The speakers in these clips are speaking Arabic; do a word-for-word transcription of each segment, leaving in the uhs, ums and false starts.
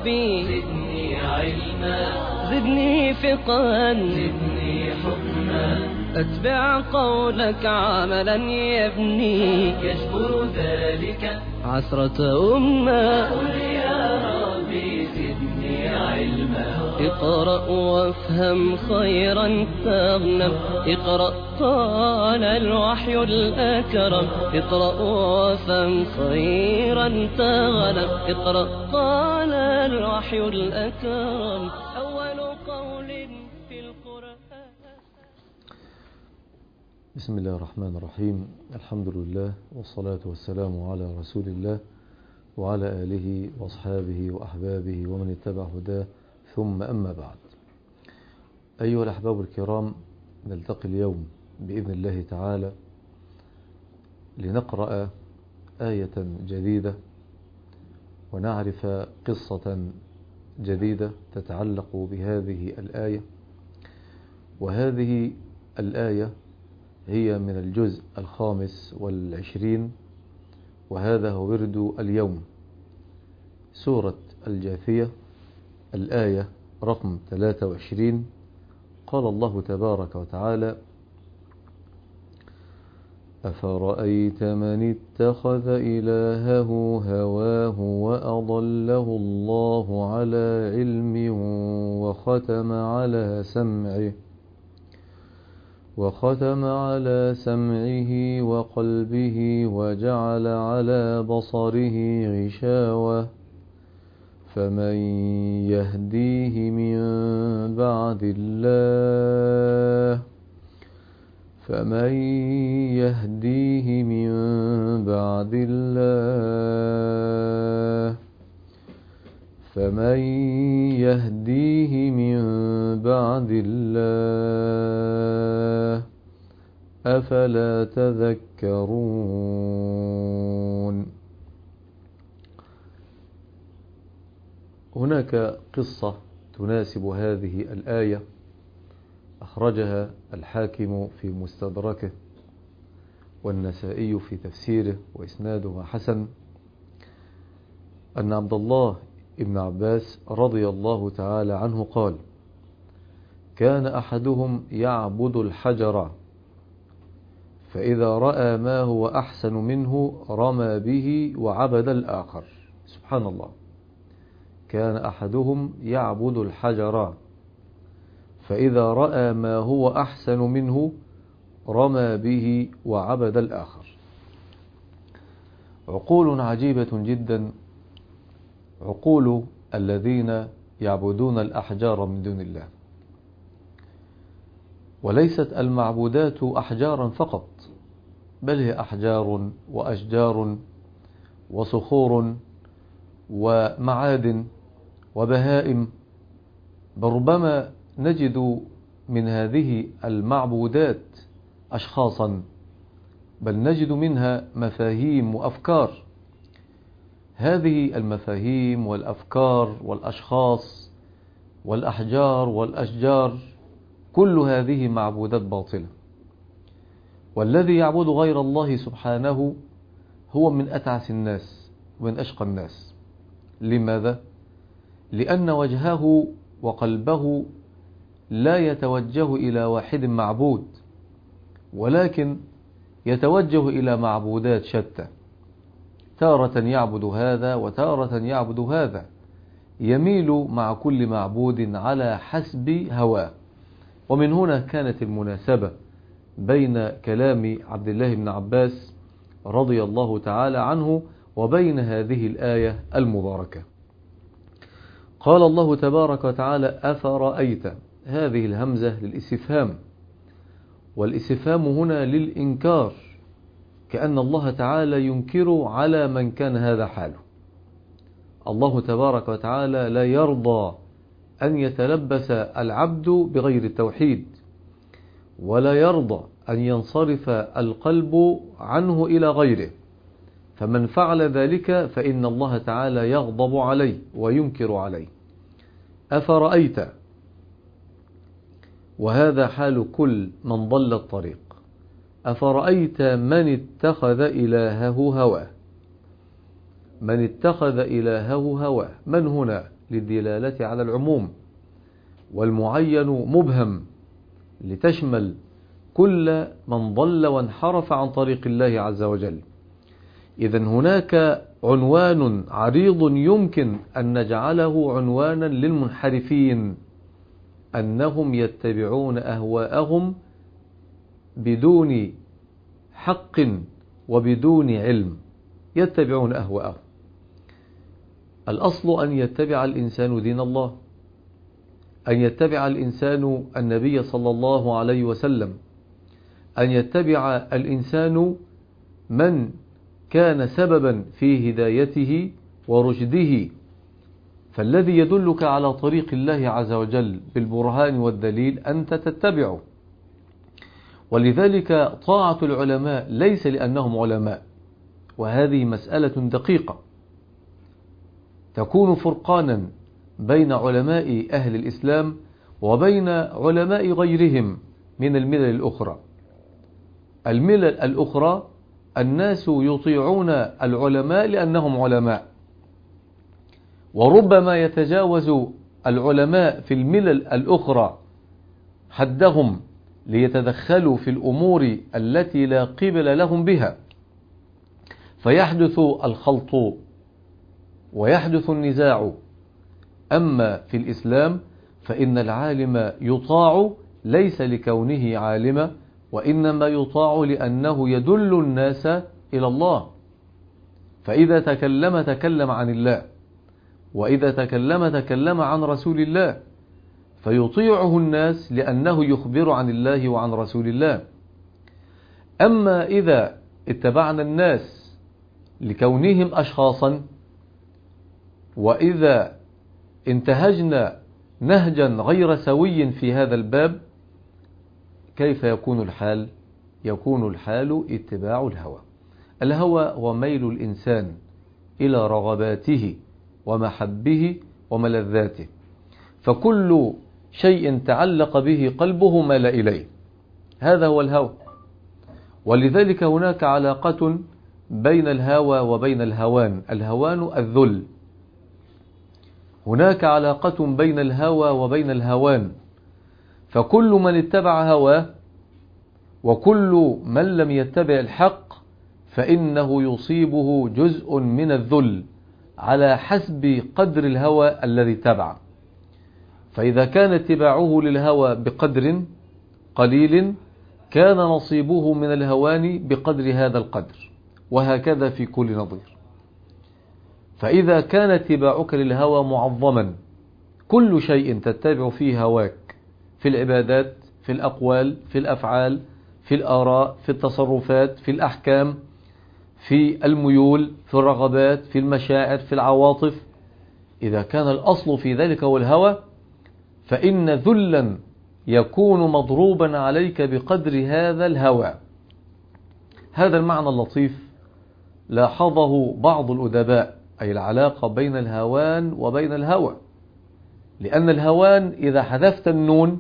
ربي زدني علما زدني فقها زدني حكما أتبع قولك عملا يبني يجبر ذلك عسرة أمة. قل يا ربي زدني علما اقرأ وافهم خيرا تغنم. اقرأ قال الوحي الأكرم. اقرأ وافهم خيرا تغنم. اقرأ قال الوحي الأكرم. أول قول في القرآن. بسم الله الرحمن الرحيم. الحمد لله والصلاة والسلام على رسول الله وعلى آله وأصحابه وأحبابه ومن اتبع هداه، ثم أما بعد. أيها الأحباب الكرام، نلتقي اليوم بإذن الله تعالى لنقرأ آية جديدة ونعرف قصة جديدة تتعلق بهذه الآية. وهذه الآية هي من الجزء الخامس والعشرين، وهذا هو ورد اليوم، سورة الجاثية، الآية رقم ثلاثة وعشرين. قال الله تبارك وتعالى: أفرأيت من اتخذ إلهه هواه وأضله الله على علم وختم على سمعه وختم على سمعه وقلبه وجعل على بصره غشاوة فمن يهديه من بعد الله فمن يهديه من بعد الله فمن يهديه من بعد الله أفلا تذكرون. هناك قصة تناسب هذه الآية أخرجها الحاكم في مستدركه والنسائي في تفسيره وإسنادها حسن، أن عبد الله ابن عباس رضي الله تعالى عنه قال: كان أحدهم يعبد الحجر فإذا رأى ما هو أحسن منه رمى به وعبد الآخر. سبحان الله. كان أحدهم يعبد الحجر فإذا رأى ما هو أحسن منه رمى به وعبد الآخر. عقول عجيبة جدا، عقول الذين يعبدون الأحجار من دون الله. وليست المعبودات أحجارا فقط، بل هي أحجار وأشجار وصخور ومعادن وبهائم. بل ربما نجد من هذه المعبودات أشخاصا، بل نجد منها مفاهيم وأفكار. هذه المفاهيم والأفكار والأشخاص والأحجار والأشجار كل هذه معبودات باطلة. والذي يعبد غير الله سبحانه هو من أتعس الناس ومن أشقى الناس. لماذا؟ لأن وجهه وقلبه لا يتوجه إلى واحد معبود، ولكن يتوجه إلى معبودات شتى، تارة يعبد هذا وتارة يعبد هذا، يميل مع كل معبود على حسب هواه. ومن هنا كانت المناسبة بين كلام عبد الله بن عباس رضي الله تعالى عنه وبين هذه الآية المباركة. قال الله تبارك وتعالى: أفرأيت. هذه الهمزة للاستفهام، والاستفهام هنا للإنكار، كأن الله تعالى ينكر على من كان هذا حاله. الله تبارك وتعالى لا يرضى أن يتلبس العبد بغير التوحيد، ولا يرضى أن ينصرف القلب عنه إلى غيره. فمن فعل ذلك فإن الله تعالى يغضب عليه وينكر عليه. أفرأيت، وهذا حال كل من ضل الطريق. أفرأيت من اتخذ إلهه هواه. من اتخذ إلهه هواه، من هنا للدلالة على العموم، والمعين مبهم لتشمل كل من ضل وانحرف عن طريق الله عز وجل. إذن هناك عنوان عريض يمكن أن نجعله عنوانا للمنحرفين، أنهم يتبعون أهواءهم بدون حق وبدون علم، يتبعون أهواءهم. الأصل أن يتبع الإنسان دين الله، أن يتبع الإنسان النبي صلى الله عليه وسلم، أن يتبع الإنسان من كان سببا في هدايته ورشده. فالذي يدلك على طريق الله عز وجل بالبرهان والدليل أنت تتبعه. ولذلك طاعة العلماء ليس لأنهم علماء، وهذه مسألة دقيقة تكون فرقانا بين علماء أهل الإسلام وبين علماء غيرهم من الملل الأخرى. الملل الأخرى الناس يطيعون العلماء لأنهم علماء، وربما يتجاوز العلماء في الملل الأخرى حدهم ليتدخلوا في الأمور التي لا قبل لهم بها، فيحدث الخلط ويحدث النزاع. أما في الإسلام فإن العالم يطاع ليس لكونه عالما، وإنما يطاع لأنه يدل الناس إلى الله. فإذا تكلم تكلم عن الله، وإذا تكلم تكلم عن رسول الله، فيطيعه الناس لأنه يخبر عن الله وعن رسول الله. أما إذا اتبعنا الناس لكونهم أشخاصا، وإذا انتهجنا نهجا غير سوي في هذا الباب، كيف يكون الحال؟ يكون الحال اتباع الهوى. الهوى هو ميل الإنسان إلى رغباته ومحبه وملذاته، فكل شيء تعلق به قلبه مال إليه، هذا هو الهوى. ولذلك هناك علاقة بين الهوى وبين الهوان. الهوان الذل، هناك علاقة بين الهوى وبين الهوان. فكل من اتبع هواه وكل من لم يتبع الحق فإنه يصيبه جزء من الذل على حسب قدر الهوى الذي اتبع. فإذا كان اتباعه للهوى بقدر قليل كان نصيبه من الهوان بقدر هذا القدر، وهكذا في كل نظير. فإذا كان اتباعك للهوى معظما، كل شيء تتبع فيه هواك في العبادات، في الأقوال، في الأفعال، في الآراء، في التصرفات، في الأحكام، في الميول، في الرغبات، في المشاعر، في العواطف، إذا كان الأصل في ذلك هو الهوى فإن ذلا يكون مضروبا عليك بقدر هذا الهوى. هذا المعنى اللطيف لاحظه بعض الأدباء، أي العلاقة بين الهوان وبين الهوى. لأن الهوان إذا حذفت النون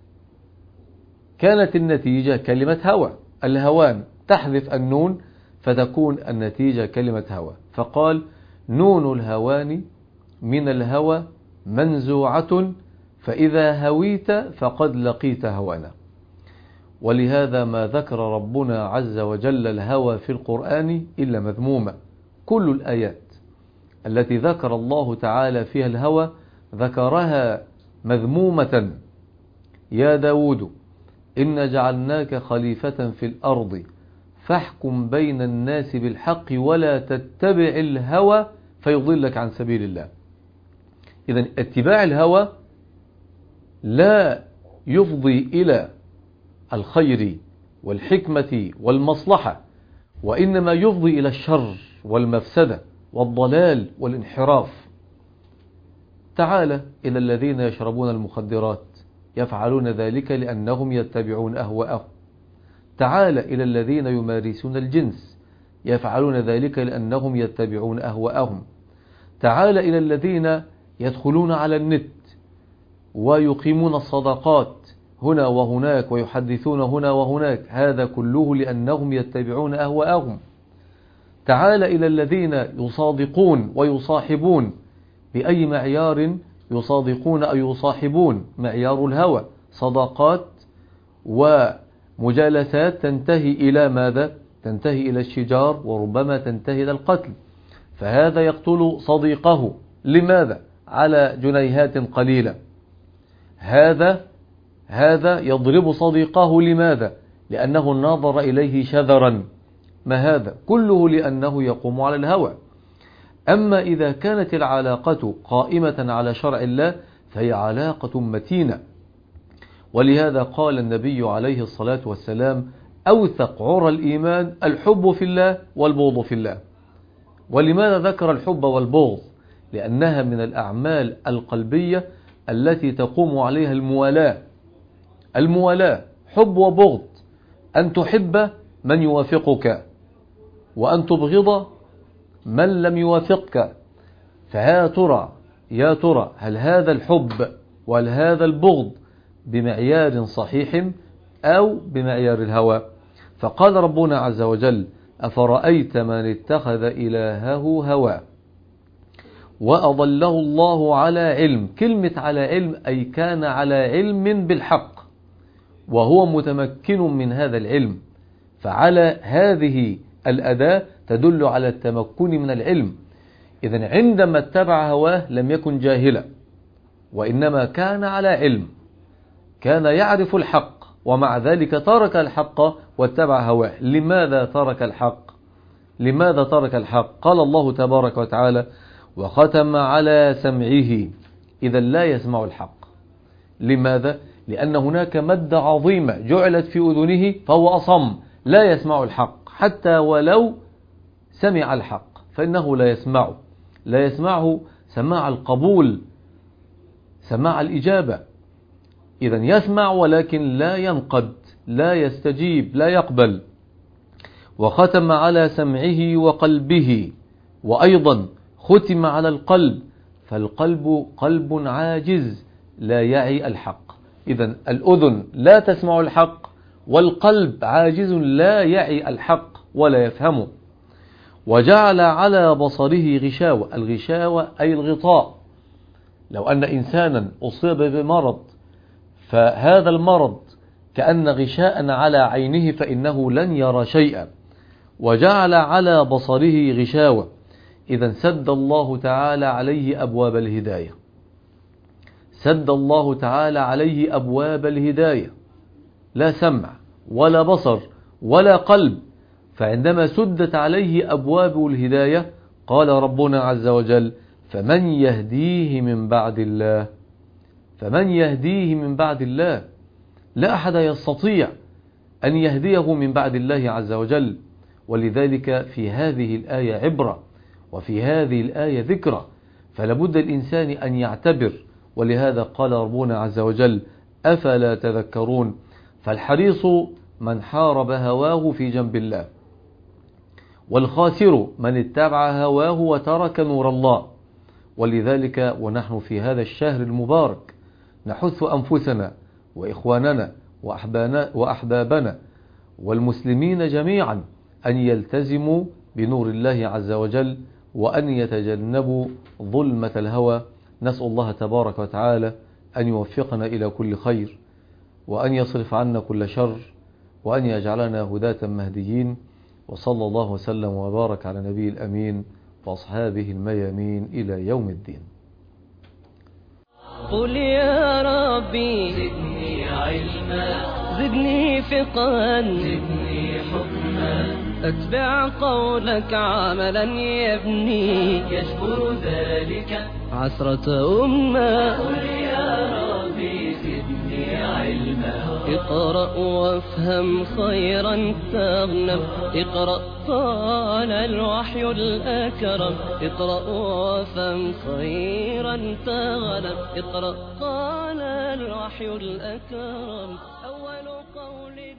كانت النتيجة كلمة هوى. الهوان تحذف النون فتكون النتيجة كلمة هوى. فقال: نون الهوان من الهوى منزوعة، فإذا هويت فقد لقيت هوانا. ولهذا ما ذكر ربنا عز وجل الهوى في القرآن إلا مذمومة. كل الآيات التي ذكر الله تعالى فيها الهوى ذكرها مذمومة. يا داود إن جعلناك خليفة في الأرض فاحكم بين الناس بالحق ولا تتبع الهوى فيضلك عن سبيل الله. إذن اتباع الهوى لا يفضي إلى الخير والحكمة والمصلحة، وإنما يفضي إلى الشر والمفسدة والضلال والانحراف. تعال إلى الذين يشربون المخدرات، يفعلون ذلك لأنهم يتبعون أهواءهم. تعال إلى الذين يمارسون الجنس، يفعلون ذلك لأنهم يتبعون أهواءهم. تعال إلى الذين يدخلون على النت ويقيمون الصدقات هنا وهناك ويحدثون هنا وهناك، هذا كله لأنهم يتبعون أهواءهم. تعال إلى الذين يصادقون ويصاحبون بأي معيار يصادقون أو يصاحبون؟ معيار الهوى، صداقات ومجالسات تنتهي إلى ماذا؟ تنتهي إلى الشجار، وربما تنتهي إلى القتل. فهذا يقتل صديقه، لماذا؟ على جنيهات قليلة. هذا هذا يضرب صديقه، لماذا؟ لأنه نظر إليه شذرا. ما هذا؟ كله لأنه يقوم على الهوى. أما إذا كانت العلاقة قائمة على شرع الله فهي علاقة متينة. ولهذا قال النبي عليه الصلاة والسلام: أوثق عرى الإيمان الحب في الله والبغض في الله. ولماذا ذكر الحب والبغض؟ لأنها من الأعمال القلبية التي تقوم عليها الموالاة. الموالاة حب وبغض، أن تحب من يوافقك وأن تبغض من لم يوافقك. فها ترى يا ترى هل هذا الحب وهل هذا البغض بمعيار صحيح أو بمعيار الهوى؟ فقال ربنا عز وجل: أفرأيت من اتخذ إلهه هواه وأضله الله على علم. كلمة على علم أي كان على علم بالحق وهو متمكن من هذا العلم. فعلى هذه الأداة تدل على التمكن من العلم. إذن عندما اتبع هواه لم يكن جاهلا، وإنما كان على علم، كان يعرف الحق، ومع ذلك ترك الحق واتبع هواه. لماذا ترك الحق؟ لماذا ترك الحق؟ قال الله تبارك وتعالى: وختم على سمعه، إذا لا يسمع الحق. لماذا؟ لأن هناك مادة عظيمة جعلت في أذنه فهو أصم، لا يسمع الحق. حتى ولو سمع الحق فإنه لا يسمعه، لا يسمعه سماع القبول، سماع الإجابة. إذن يسمع ولكن لا ينقد، لا يستجيب، لا يقبل. وختم على سمعه وقلبه، وأيضا ختم على القلب، فالقلب قلب عاجز لا يعي الحق. إذن الأذن لا تسمع الحق، والقلب عاجز لا يعي الحق ولا يفهمه. وجعل على بصره غشاوة. الغشاوة أي الغطاء. لو أن إنسانا أصيب بمرض فهذا المرض كأن غشاء على عينه فإنه لن يرى شيئا. وجعل على بصره غشاوة، إذا سد الله تعالى عليه أبواب الهداية، سد الله تعالى عليه أبواب الهداية، لا سمع ولا بصر ولا قلب. فعندما سدت عليه أبواب الهداية قال ربنا عز وجل: فمن يهديه من بعد الله. فمن يهديه من بعد الله؟ لا أحد يستطيع أن يهديه من بعد الله عز وجل. ولذلك في هذه الآية عبرة، وفي هذه الآية ذكرى، فلابد الإنسان أن يعتبر. ولهذا قال ربنا عز وجل: أفلا تذكرون. فالحريص من حارب هواه في جنب الله، والخاسر من اتبع هواه وترك نور الله. ولذلك ونحن في هذا الشهر المبارك نحث أنفسنا وإخواننا وأحبابنا والمسلمين جميعا أن يلتزموا بنور الله عز وجل، وأن يتجنبوا ظلمة الهوى. نسأل الله تبارك وتعالى أن يوفقنا إلى كل خير، وأن يصرف عنا كل شر، وأن يجعلنا هداة مهديين. وصلى الله وسلم وبارك على نبي الأمين وأصحابه الميامين إلى يوم الدين. قل يا ربي زدني علما، زدني فقها، زدني حكما، أتبع قولك عملا يبني يجبر ذلك عسرة أمة. قل يا ربي زدني علما. اقرأ وافهم خيرا تغنم، اقرأ طال الوحي الأكرم، اقرأ وافهم خيرا تغنم، اقرأ طال الوحي الأكرم. أول قول